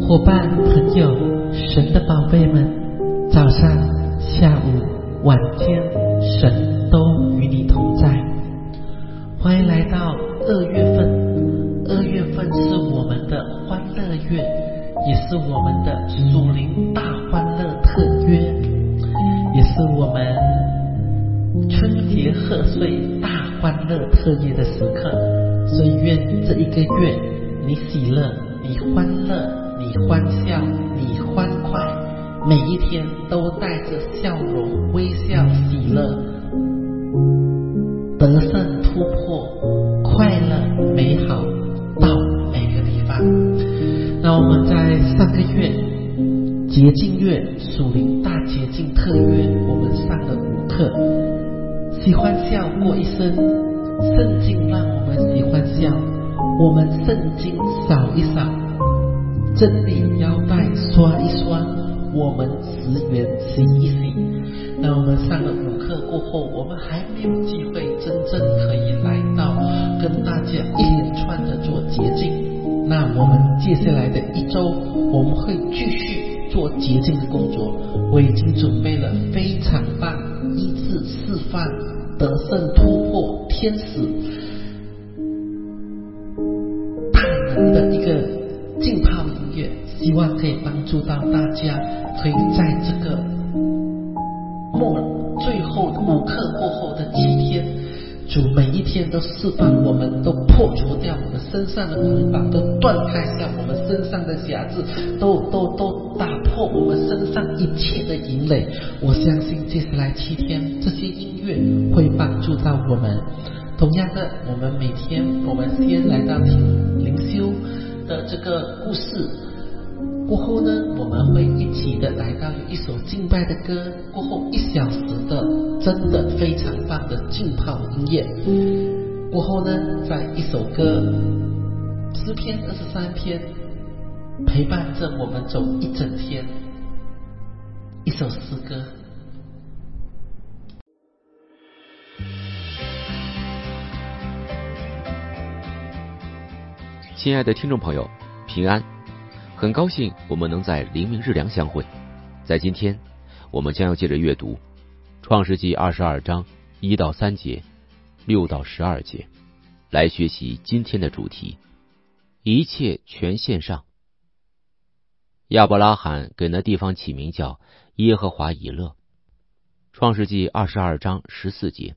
伙伴、朋友、神的宝贝们，早上、下午、晚间，神都与你同在。欢迎来到2月份。2月份是我们的欢乐月，也是我们的属灵大欢乐特约，也是我们春节贺岁大欢乐特约的时刻。所以愿这一个月你喜乐，你欢乐，你欢笑，你欢快，每一天都带着笑容、微笑、喜乐，得胜突破，快乐美好到每个地方。那我们在上个月节庆月属灵大节庆特约，我们上了5课，喜欢笑过一生，圣经让我们喜欢笑，我们圣经扫一扫，真理腰带刷一刷，我们职员洗一洗。那我们上了5课过后，我们还没有机会真正可以来到跟大家一连串的做节庆。那我们接下来的1周，我们会继续做节庆的工作。我已经准备了非常棒、医治、释放、得胜、突破、天使大能的一个浸泡音乐，希望可以帮助到大家，可以在这个最后的5课过后的7天，主每一天都释放我们，都破除掉我们身上的捆绑，都断开下我们身上的辖制，都打破我们身上一切的营垒。我相信接下来7天，这些音乐会帮助到我们。同样的，我们每天先来到听灵修的这个故事，过后呢，我们会一起的来到有一首敬拜的歌，过后1小时的真的非常棒的浸泡音乐，过后呢，在一首歌诗篇23篇陪伴着我们走一整天，一首诗歌。 亲爱的听众朋友，平安！很高兴我们能在灵命日粮相会。在今天，我们将要借着阅读创世纪22章1到3节、6到12节，来学习今天的主题：一切全献上。亚伯拉罕给那地方起名叫耶和华以勒。创世纪22章14节。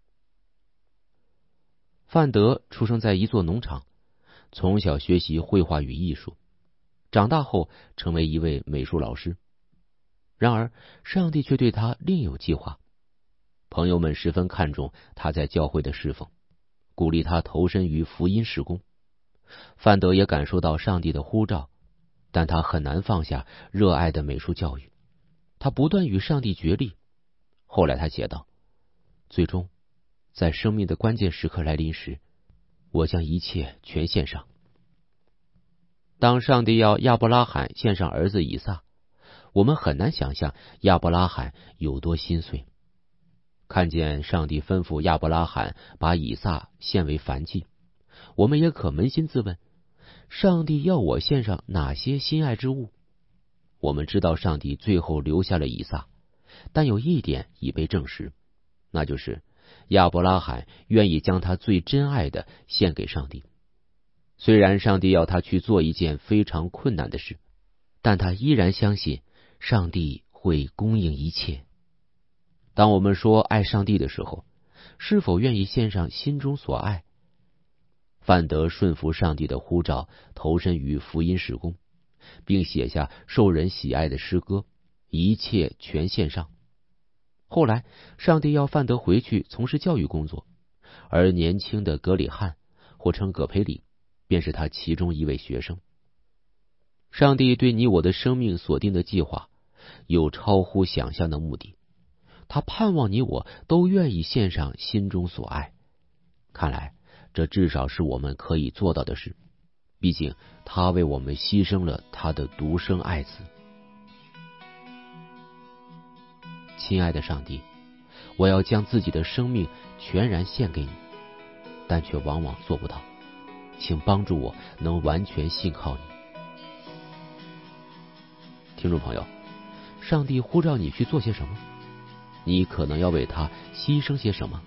范德出生在一座农场，从小学习绘画与艺术，长大后成为一位美术老师。然而上帝却对他另有计划。朋友们十分看重他在教会的侍奉，鼓励他投身于福音事工。范德也感受到上帝的呼召，但他很难放下热爱的美术教育。他不断与上帝角力。后来他写道，最终在生命的关键时刻来临时，我将一切全献上。当上帝要亚伯拉罕献上儿子以撒，我们很难想象亚伯拉罕有多心碎。看见上帝吩咐亚伯拉罕把以撒献为燔祭，我们也可扪心自问，上帝要我献上哪些心爱之物？我们知道上帝最后留下了以撒，但有一点已被证实，那就是亚伯拉罕愿意将他最珍爱的献给上帝。虽然上帝要他去做一件非常困难的事，但他依然相信上帝会供应一切。当我们说爱上帝的时候，是否愿意献上心中所爱？范德顺服上帝的呼召，投身于福音事工，并写下受人喜爱的诗歌，一切全献上。后来上帝要范德回去从事教育工作，而年轻的格里汉，或称葛培里，便是他其中一位学生。上帝对你我的生命所定的计划有超乎想象的目的，他盼望你我都愿意献上心中所爱。看来这至少是我们可以做到的事，毕竟他为我们牺牲了他的独生爱子。亲爱的上帝，我要将自己的生命全然献给你，但却往往做不到，请帮助我能完全信靠你。 听众朋友，上帝呼召你去做些什么？你可能要为他牺牲些什么？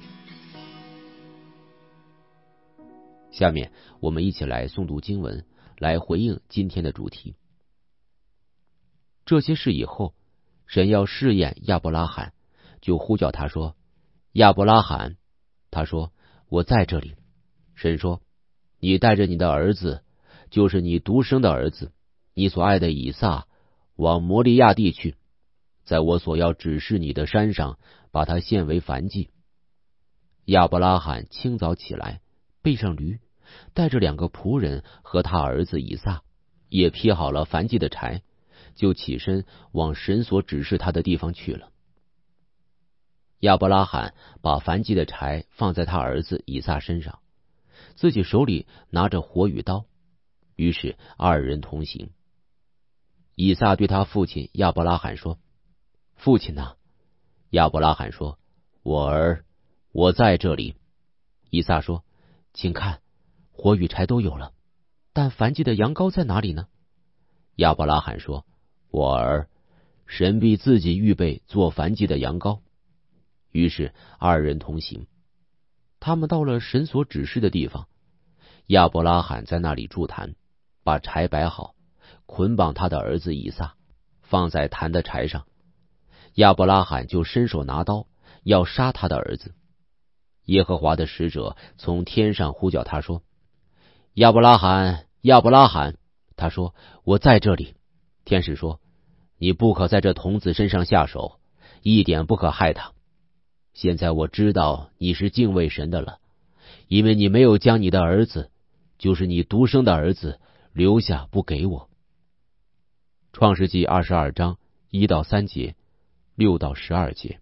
下面我们一起来诵读经文，来回应今天的主题。这些事以后，神要试验亚伯拉罕，就呼叫他说：亚伯拉罕。他说：我在这里。神说：你带着你的儿子，就是你独生的儿子，你所爱的以撒，往摩利亚地去，在我所要指示你的山上，把他献为燔祭。亚伯拉罕清早起来，背上驴，带着2个仆人和他儿子以撒，也劈好了燔祭的柴，就起身往神所指示他的地方去了。亚伯拉罕把燔祭的柴放在他儿子以撒身上，自己手里拿着火与刀，于是2人同行。以撒对他父亲亚伯拉罕说：父亲哪？亚伯拉罕说：我儿，我在这里。以撒说：请看，火与柴都有了，但燔祭的羊羔在哪里呢？亚伯拉罕说：我儿，神必自己预备做燔祭的羊羔。于是2人同行。他们到了神所指示的地方，亚伯拉罕在那里筑坛，把柴摆好，捆绑他的儿子以撒，放在坛的柴上。亚伯拉罕就伸手拿刀，要杀他的儿子。耶和华的使者从天上呼叫他说：亚伯拉罕，亚伯拉罕。他说：我在这里。天使说：你不可在这童子身上下手，一点不可害他。现在我知道你是敬畏神的了，因为你没有将你的儿子，就是你独生的儿子，留下不给我。创世纪22章1到3节，6到12节。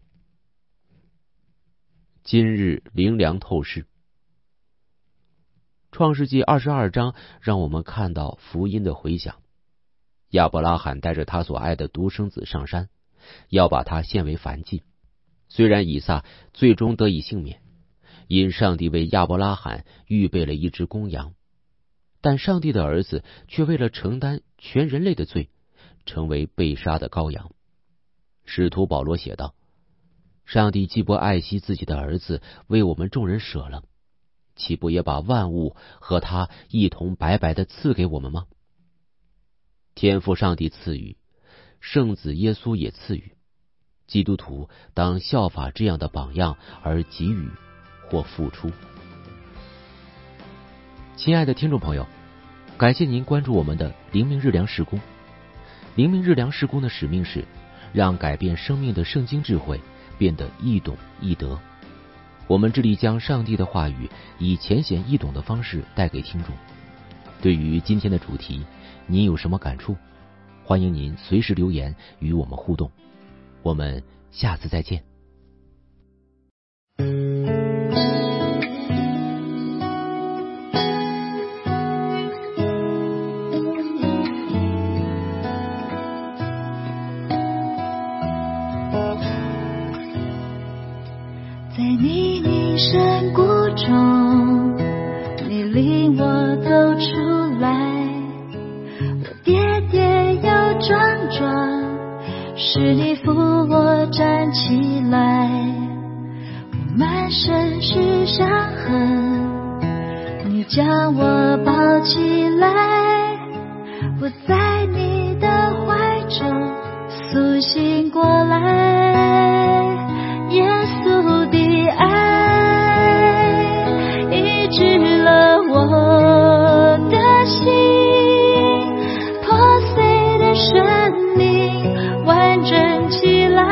今日灵粮透视。创世纪22章让我们看到福音的回响。亚伯拉罕带着他所爱的独生子上山，要把他献为燔祭。虽然以撒最终得以幸免，因上帝为亚伯拉罕预备了一只公羊，但上帝的儿子却为了承担全人类的罪，成为被杀的羔羊。使徒保罗写道：上帝既不爱惜自己的儿子为我们众人舍了，岂不也把万物和他一同白白的赐给我们吗？天父上帝赐予，圣子耶稣也赐予，基督徒当效法这样的榜样而给予或付出。亲爱的听众朋友，感谢您关注我们的灵命日粮事工。灵命日粮事工的使命是让改变生命的圣经智慧变得易懂易得。我们致力将上帝的话语以浅显易懂的方式带给听众。对于今天的主题，您有什么感触？欢迎您随时留言与我们互动。我们下次再见。 在泥泞山谷中，你领我走出来，我跌跌又撞撞，是你扶我站起来。我满身是伤痕，你将我抱起来，我在你的怀中苏醒过来。耶稣的爱医治了我的心，破碎的生命完整起来，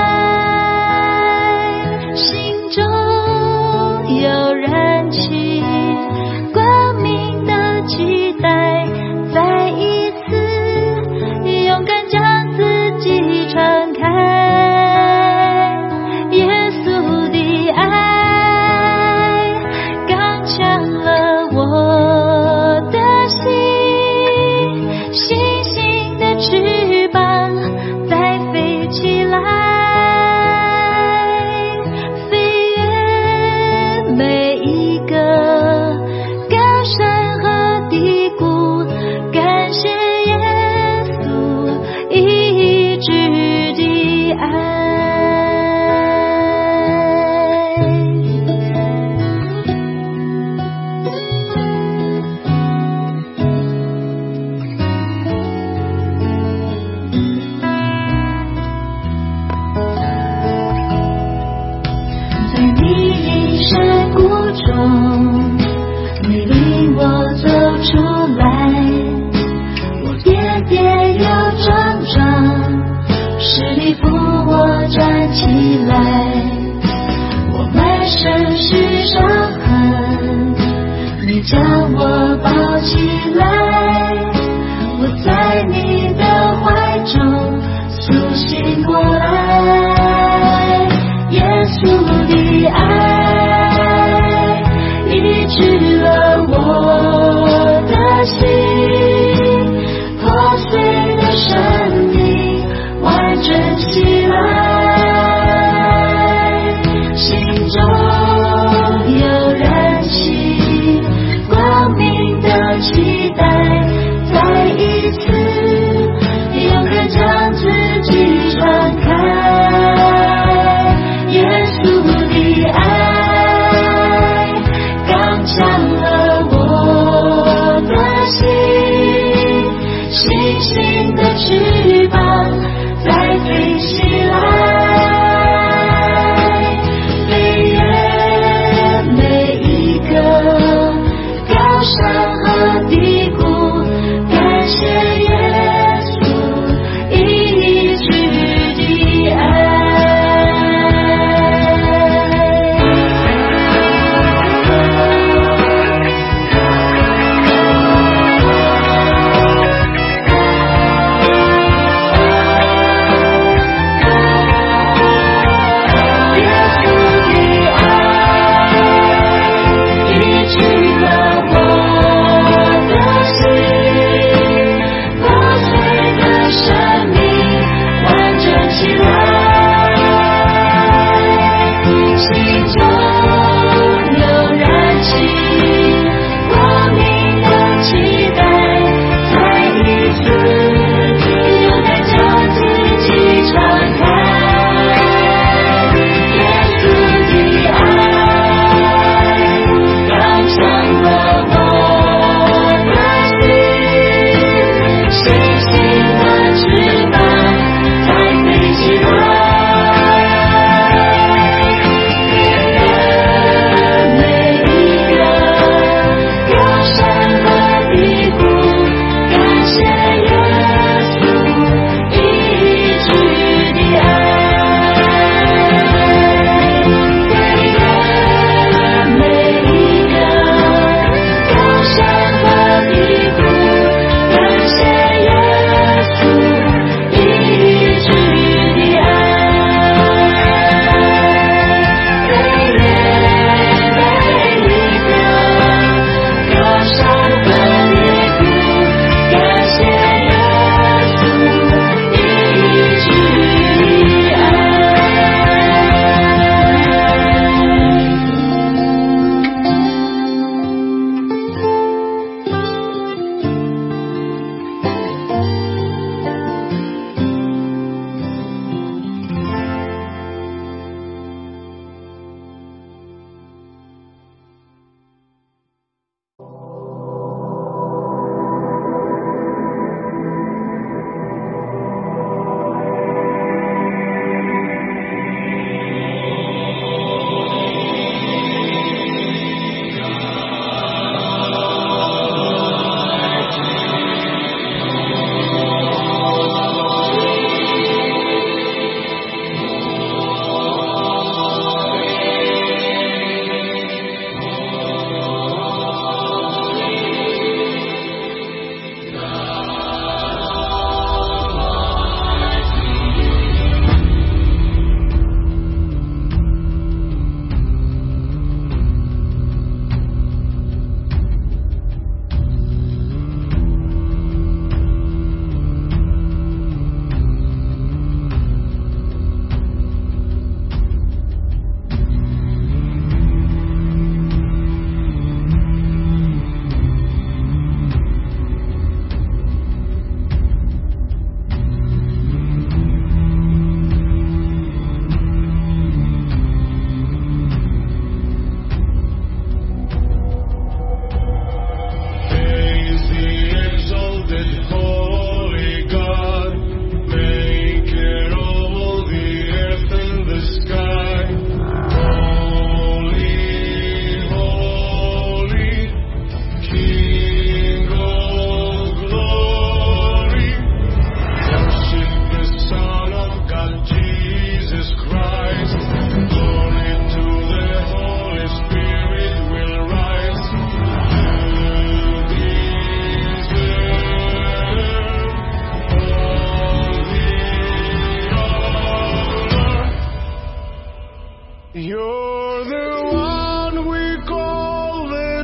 心中有燃起光明的期待，再一次勇敢将自己敞开。每一个跳起来，我在你的怀中苏醒过来。耶稣的爱医治了我的心，破碎的生命完整起来，心中有燃起光明的期待，再一次勇敢将自己敞开。耶稣的爱刚强了我的心，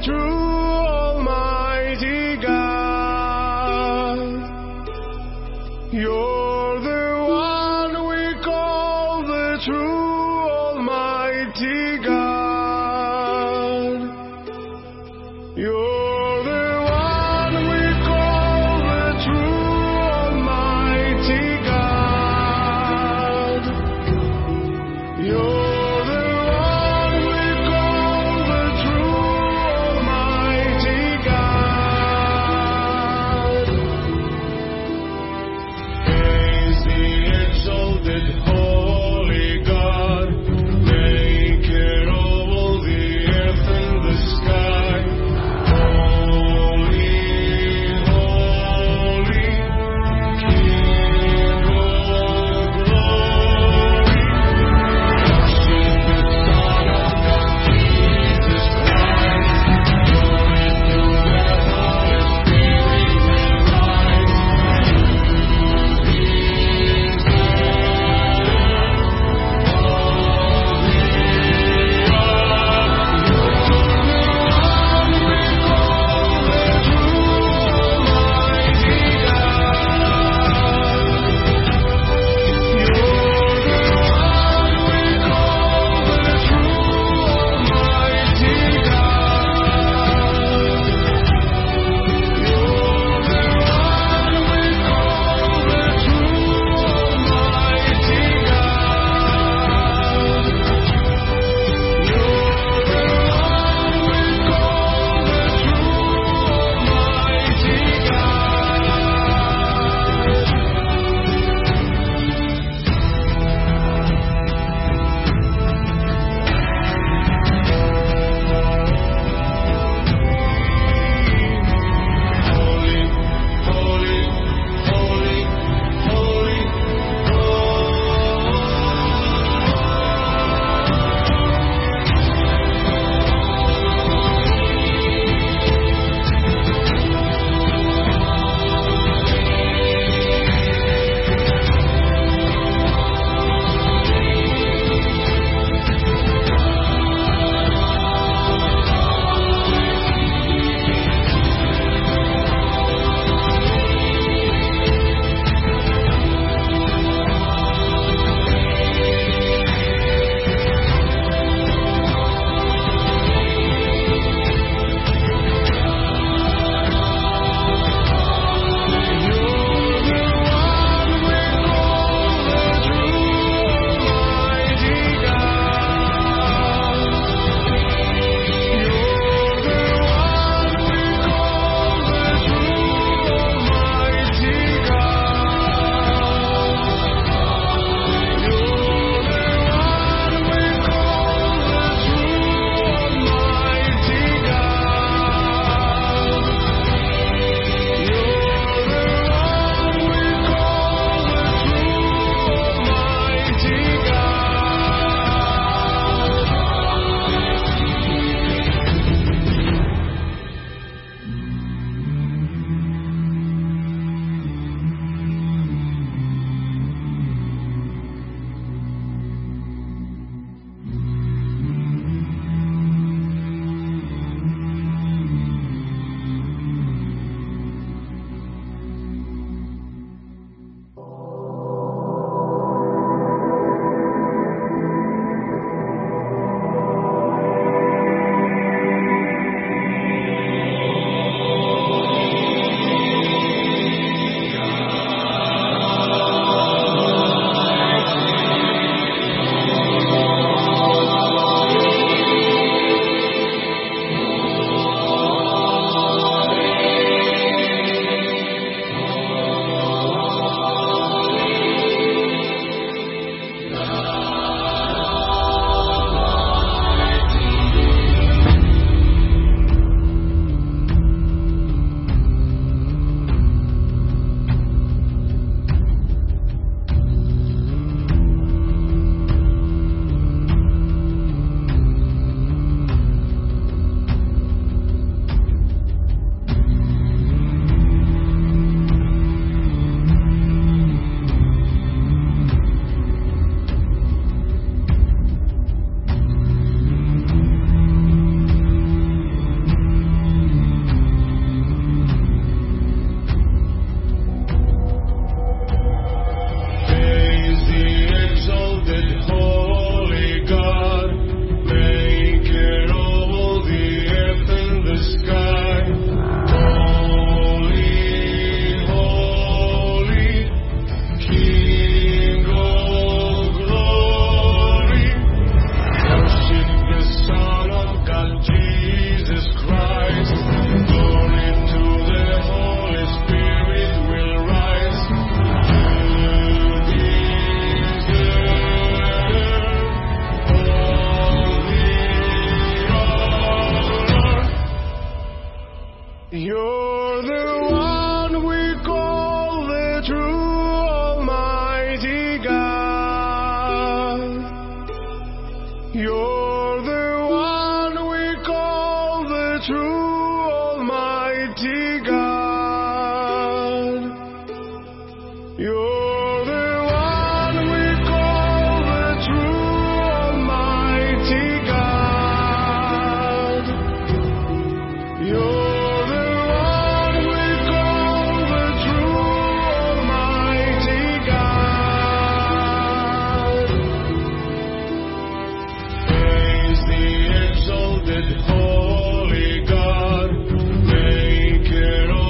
true Almighty God. You're the one we call the true Almighty God. You're the one we call the true Almighty God. You're the one we call the true Almighty God. Praise the exalted Holy God, maker of all the earth and the sky. You're the one we call the true Almighty God. You're the one we call the true Almighty God. You're the one we call the true Almighty God. You're the one we call the true Almighty God. Praise the exalted Holy God, maker of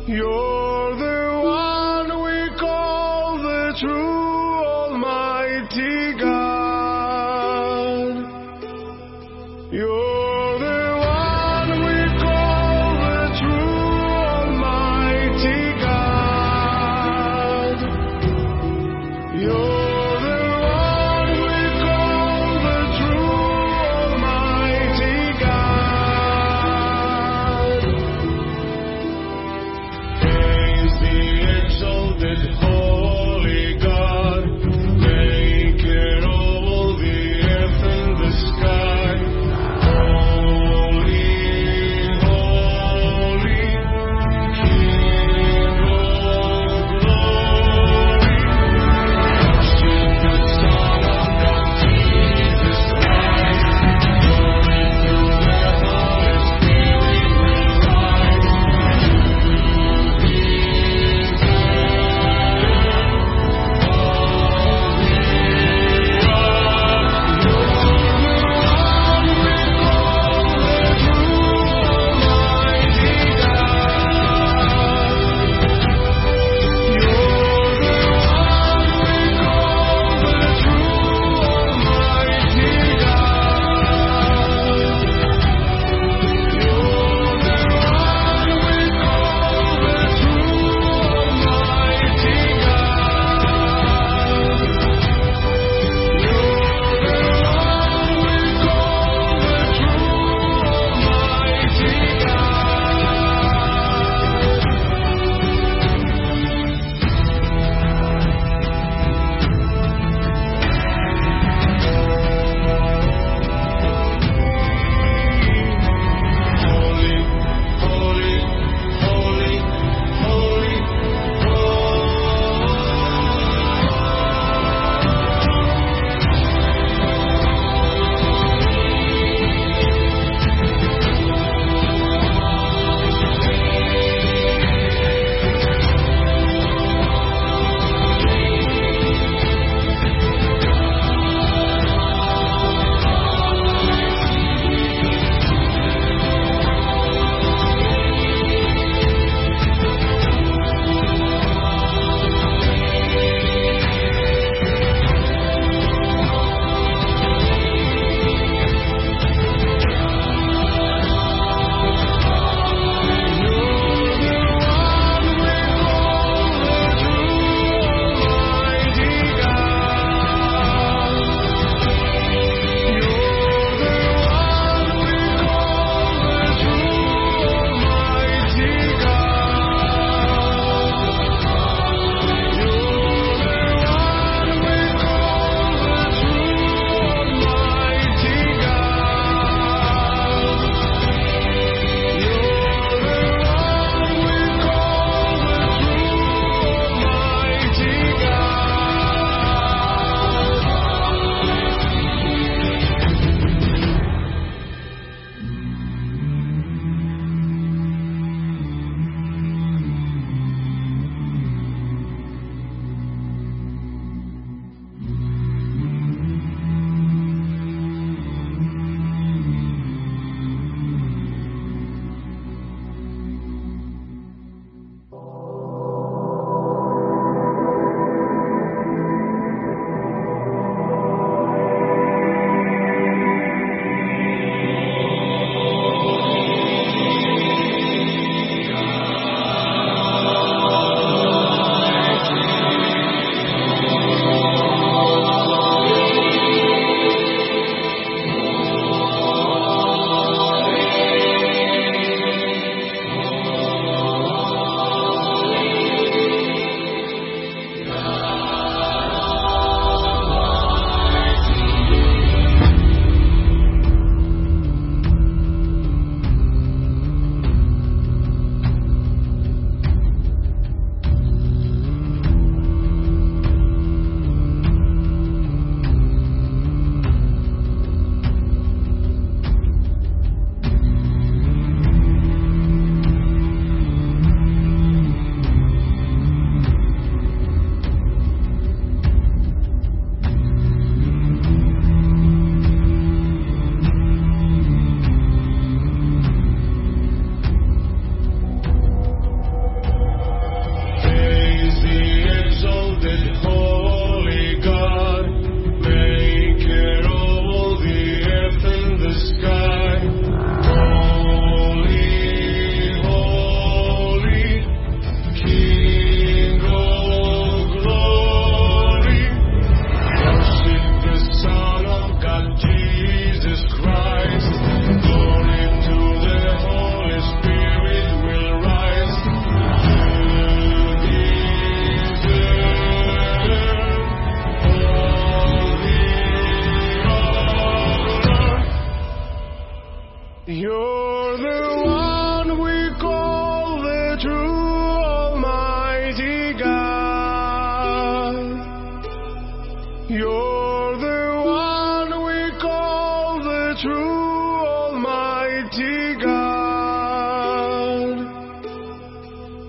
You're the one we call the true Almighty God. You're the one we call the true Almighty God. You're the one we call the true Almighty God.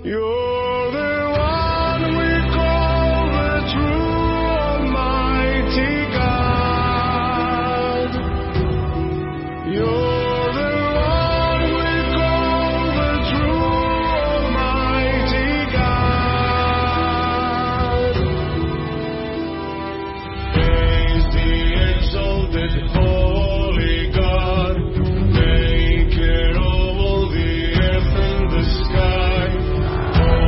You're the one we call the true Almighty God. You're the one we call the true Almighty God. Praise the exalted Holy God, maker of all the earth and the sky.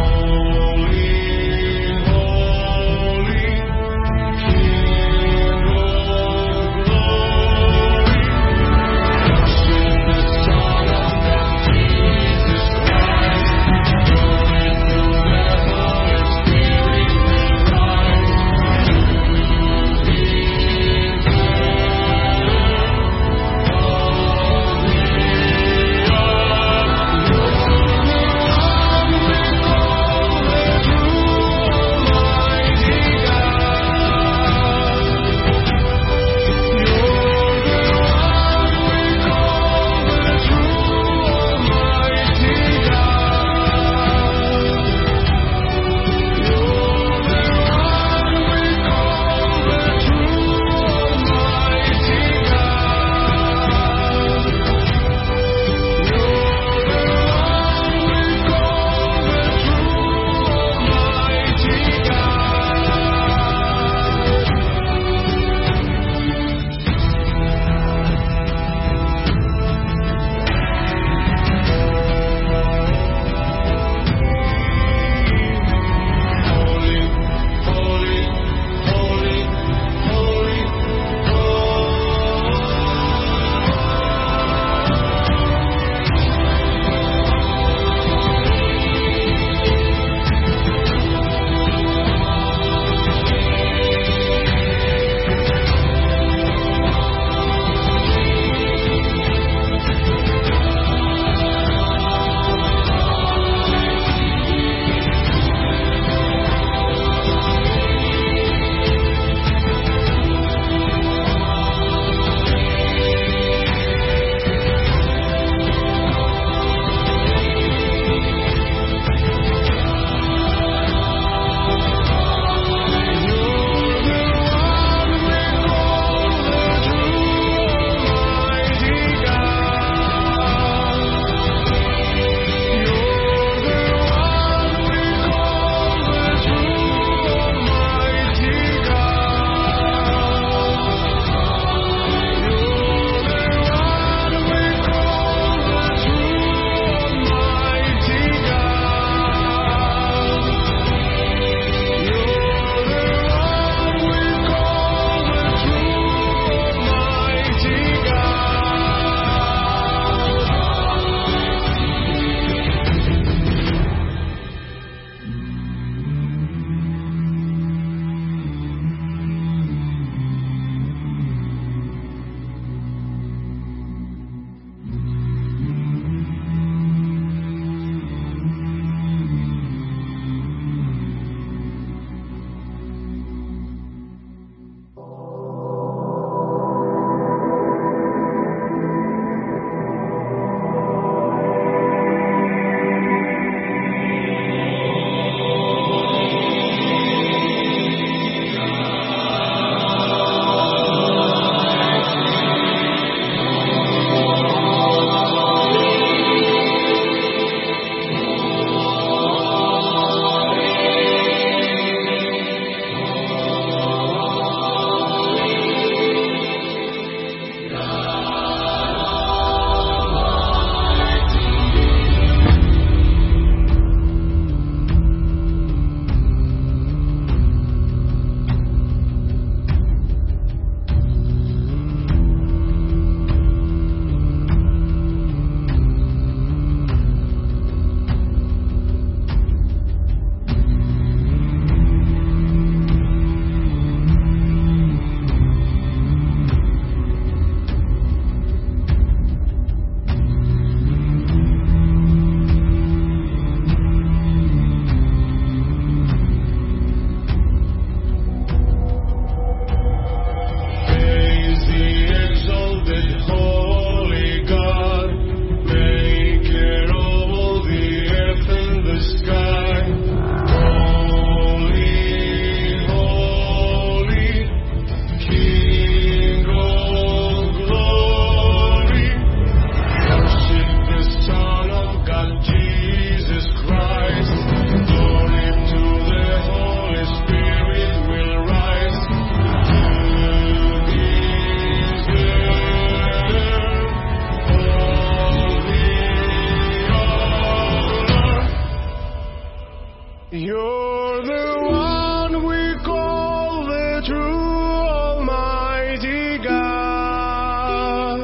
You're the one we call the true Almighty God.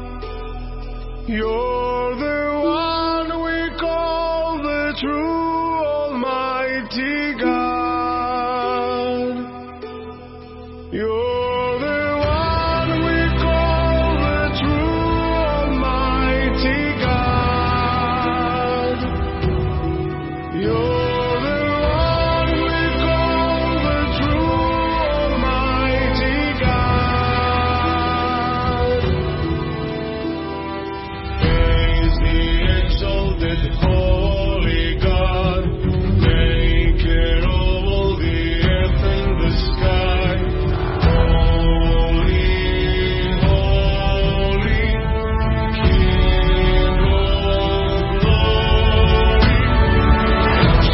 You're the one we call the true Almighty God. You're the one we call the true Almighty God. You're Holy God, maker of all the earth and the sky. Holy, holy, King of glory.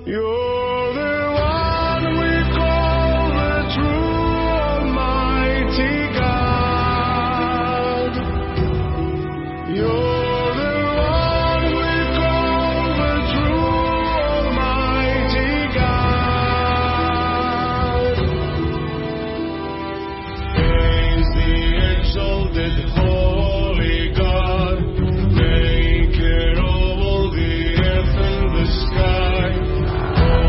You're the one we call the true Almighty God. You're the one we call the true Almighty God. Praise the exalted Holy God, maker of all the earth and the sky.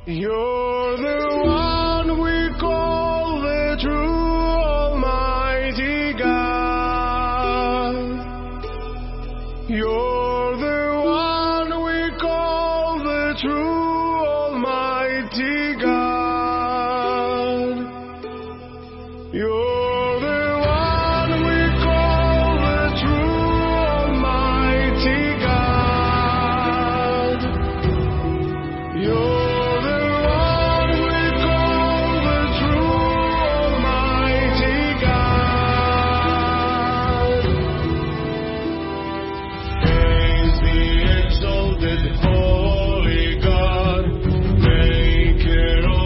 You're the one we call the true Almighty God. You're the one we call the true Almighty God. You're the one we call the true Almighty God. You're Holy God, make it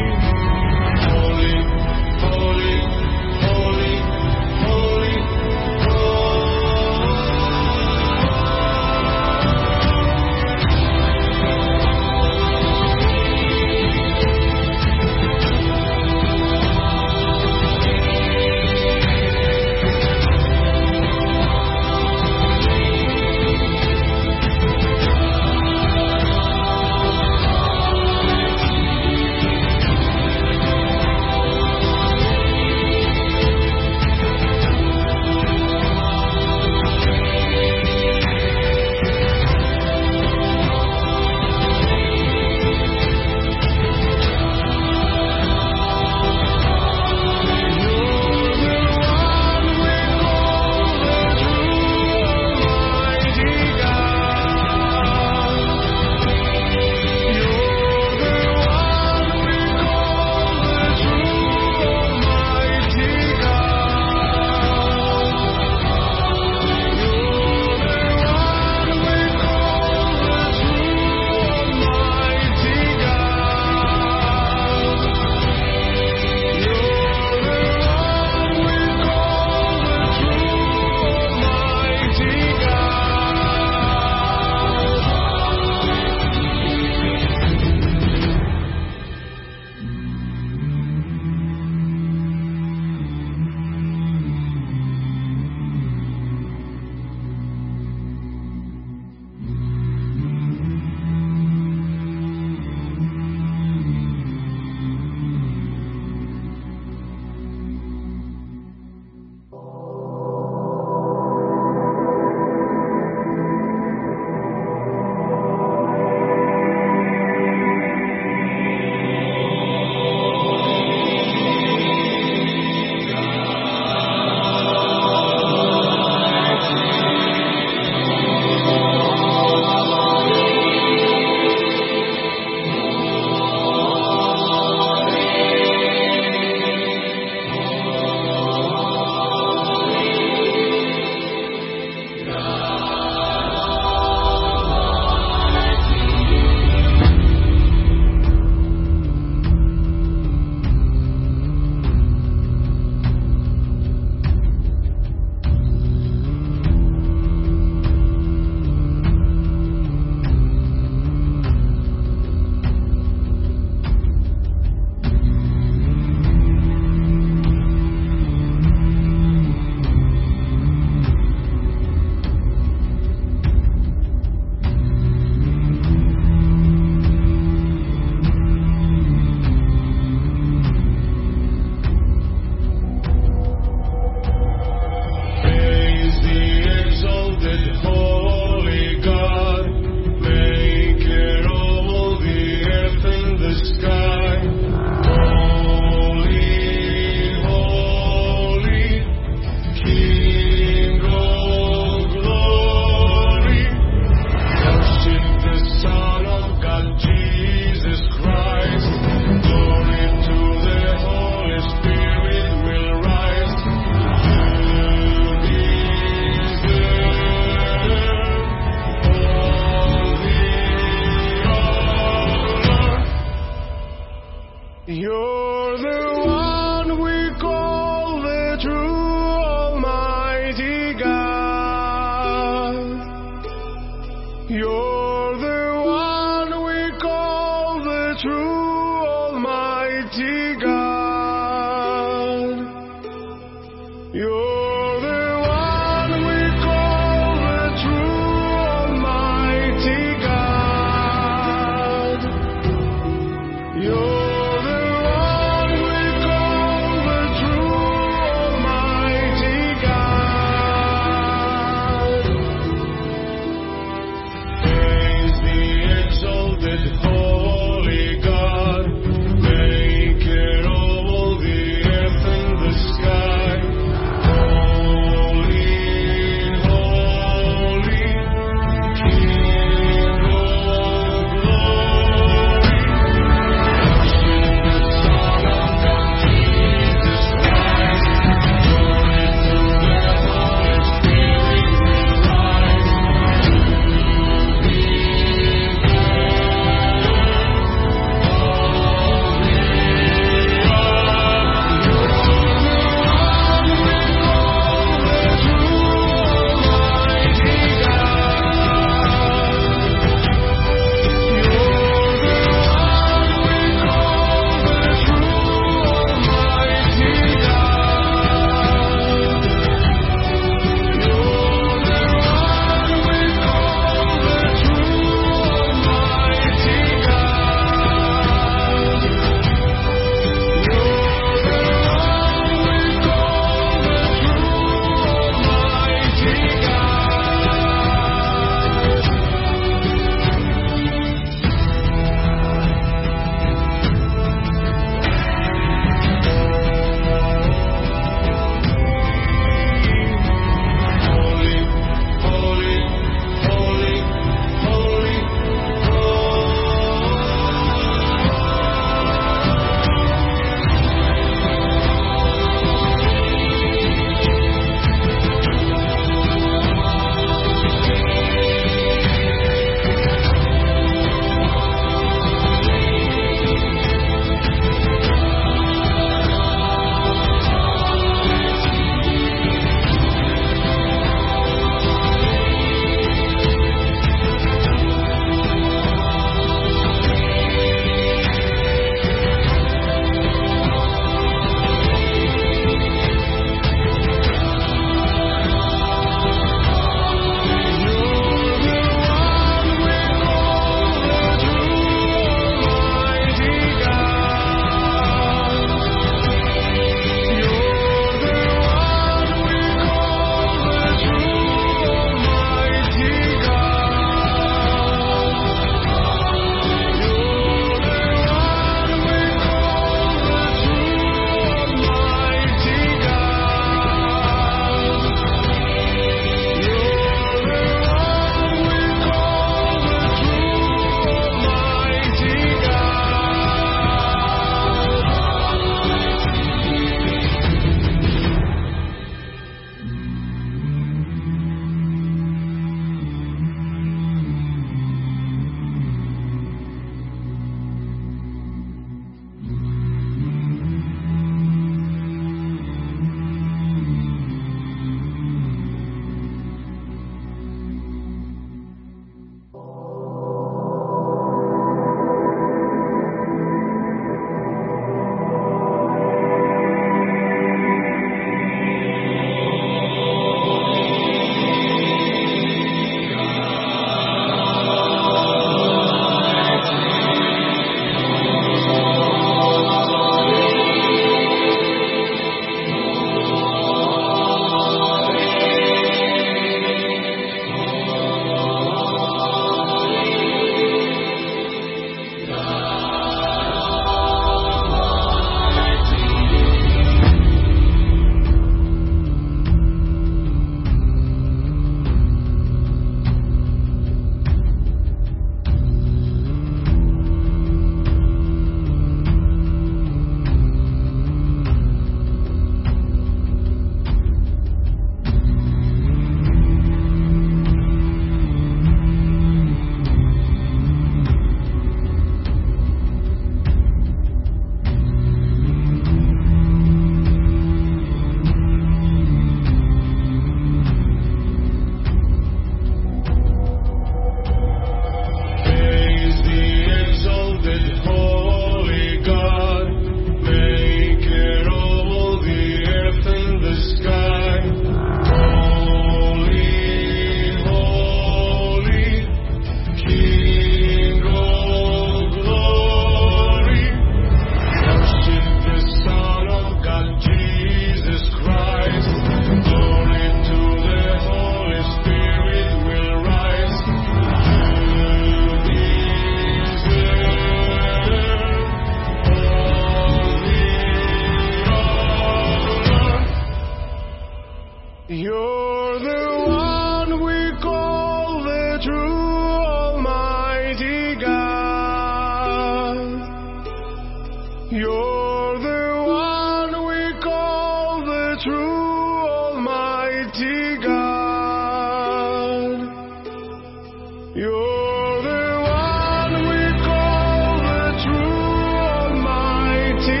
You're the one we call the true Almighty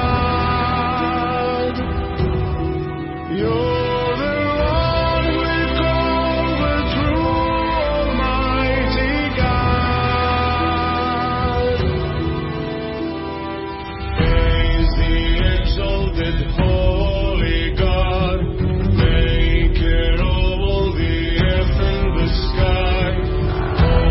God. You're the one we call the true Almighty God. Praise the exalted Holy God, Maker of all the earth and the sky.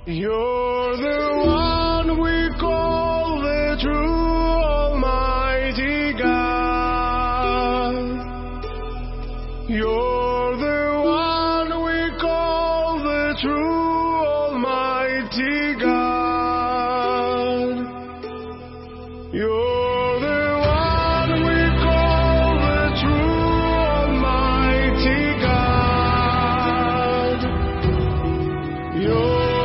You're the one we call the true Almighty God. You're the one we call the true Almighty God. You're the one we call the true Almighty God. You're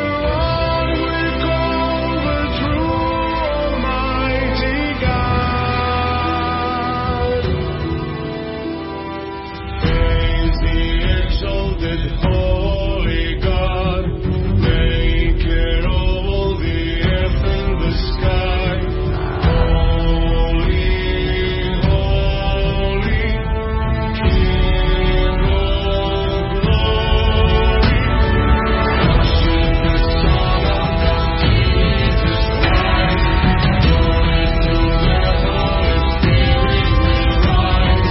Holy God, maker of all the earth and the sky. Holy, holy, King of glory. Worship the Son of Jesus Christ. Glory to the Holy Spirit will rise.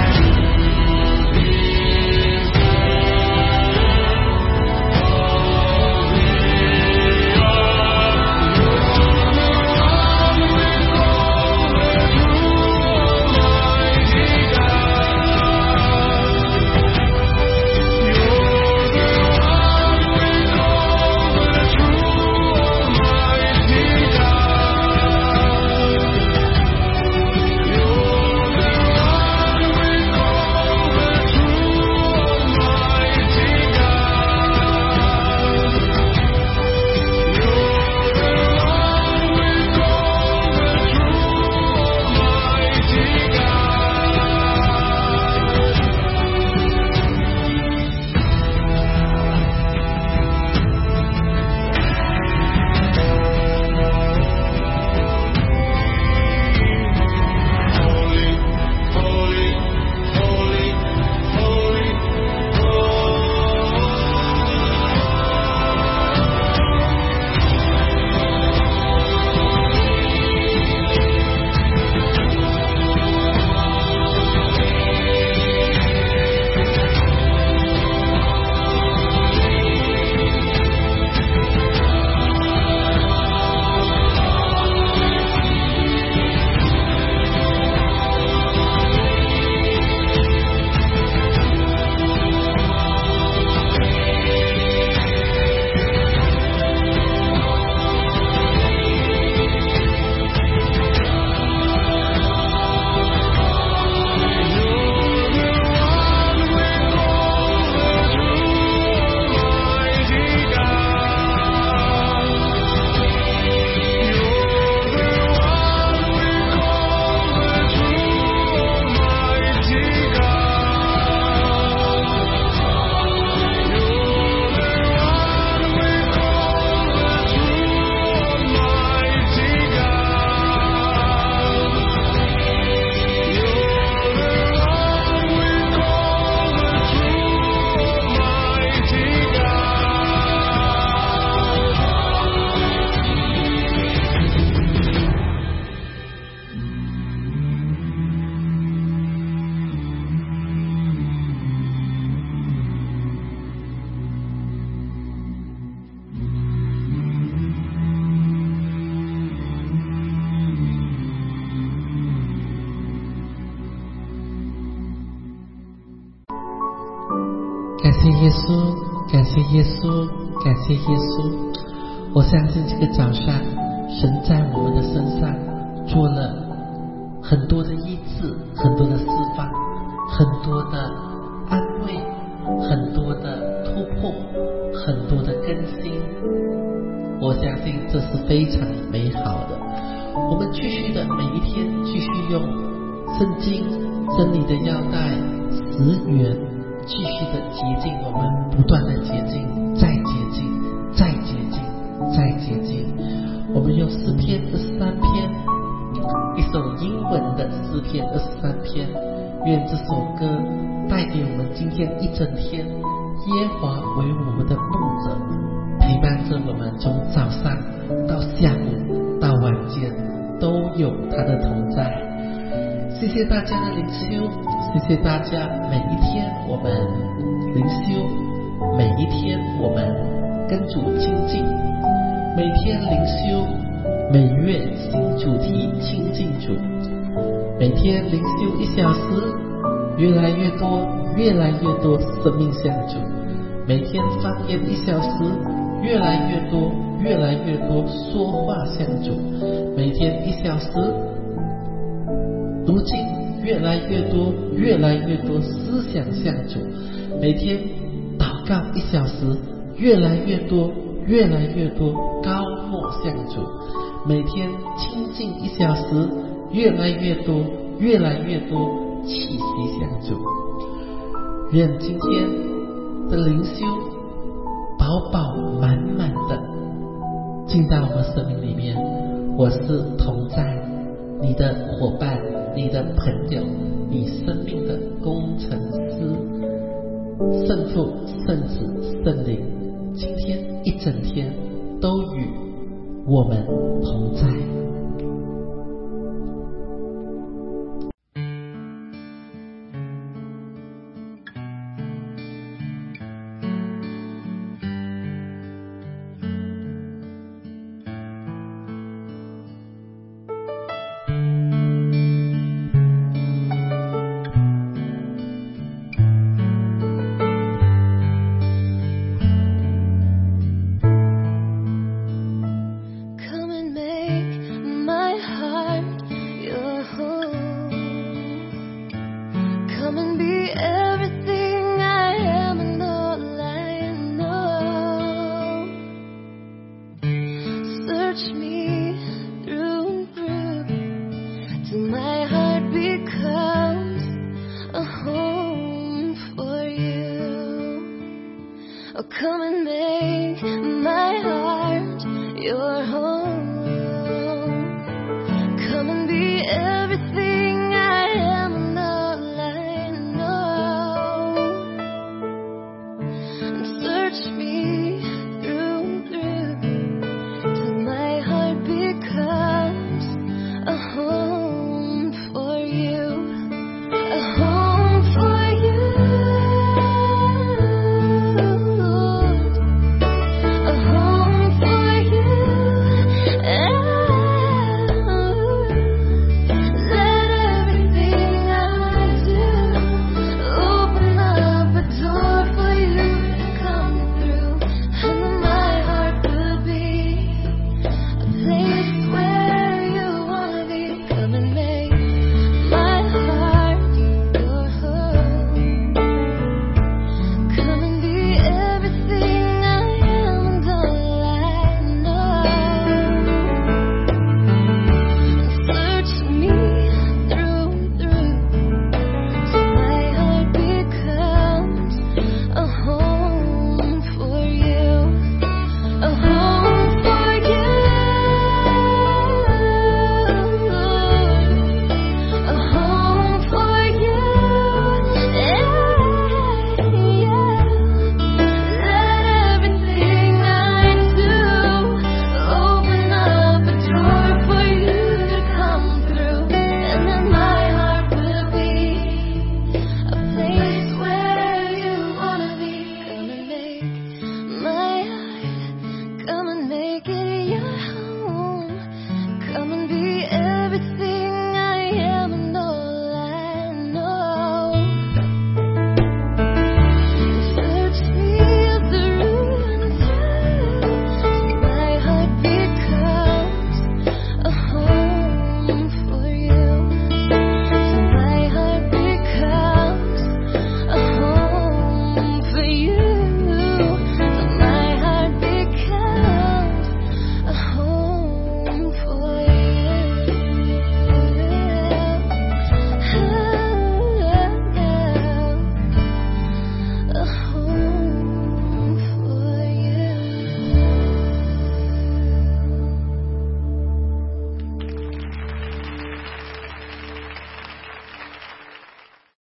感谢耶稣，感谢耶稣，感谢耶稣。我相信这个早上，神在我们的身上做了很多的医治，很多的释放，很多的安慰，很多的突破，很多的更新。我相信这是非常美好的。我们继续的每一天继续用圣经真理的腰带10元继续的洁净我们，不断的洁净，再洁净，再洁净，再洁净。我们用诗篇23篇，一首英文的诗篇23篇，愿这首歌带给我们今天一整天，耶和华为我们的牧者，陪伴着我们从早上到下午到晚间，都有他的同在。谢谢大家的灵修，谢谢大家每一天我们灵修，每一天我们跟主亲近，每天灵修，每月新主题亲近主，每天灵修1小时，越来越多，越来越多生命向主，每天方言1小时，越来越多，越来越多说话向主，每天1小时读经，越来越多，越来越多思想向主，每天祷告1小时，越来越多，越来越多高默向主，每天亲近1小时，越来越多，越来越多气息向主。愿今天的灵修饱饱满满的进到我们生命里面。我是同在，你的伙伴，你的朋友，你生命的工程师，圣父、圣子、圣灵，今天一整天都与我们同在。 Come and make my heart your home. Come and be everything